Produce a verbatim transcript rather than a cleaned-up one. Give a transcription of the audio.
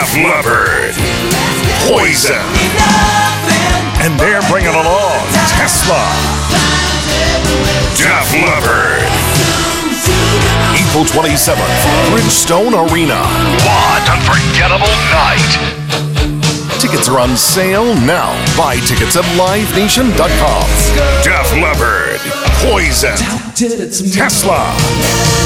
Def Leppard, Poison, and they're bringing along Tesla. Def Leppard, April twenty-seventh, Bridgestone Arena. What unforgettable night! Tickets are on sale now. Buy tickets at live nation dot com. Def Leppard, Poison, Tesla.